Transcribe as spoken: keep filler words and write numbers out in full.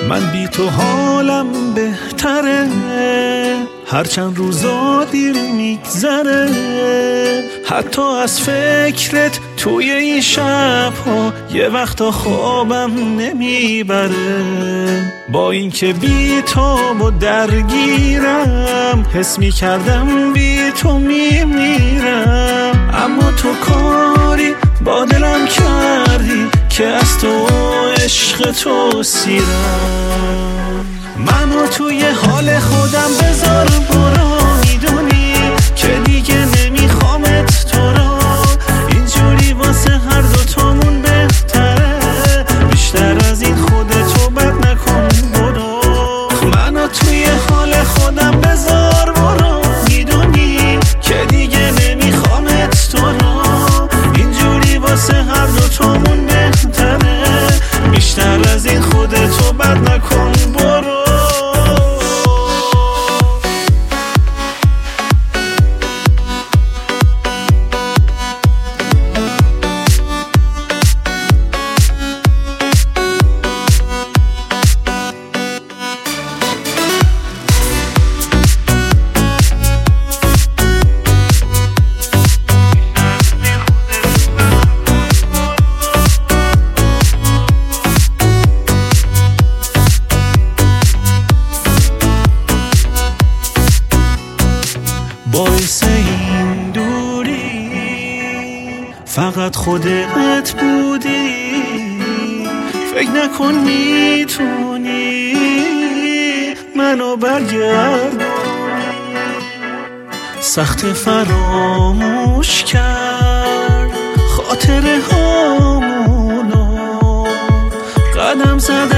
من بی تو حالم بهتره، هرچند روزا دیر میگذره، حتی از فکرت توی این شبها یه وقتا خوابم نمیبره. با اینکه بی تو و درگیرم، حس میکردم بی تو میمیرم، اما تو کاری با دلم کردی که از تو عشق تو سیرم. منو توی حال خودم بذار برو، میدونی که دیگه نمیخوامت تو رو، اینجوری واسه هر دوتامون بهتره، بیشتر از این خودتو بد نکن برو. منو توی حال خودم بذار برو، میدونی که دیگه نمیخوامت تو رو، اینجوری واسه هر دوتامون بهتره، بیشتر از این خودتو بد نکن برو. باعث این دوری فقط خودت بودی، فکر نکن میتونی منو برگردونی. سخت فراموش کرد خاطره هامونو، قدم زدم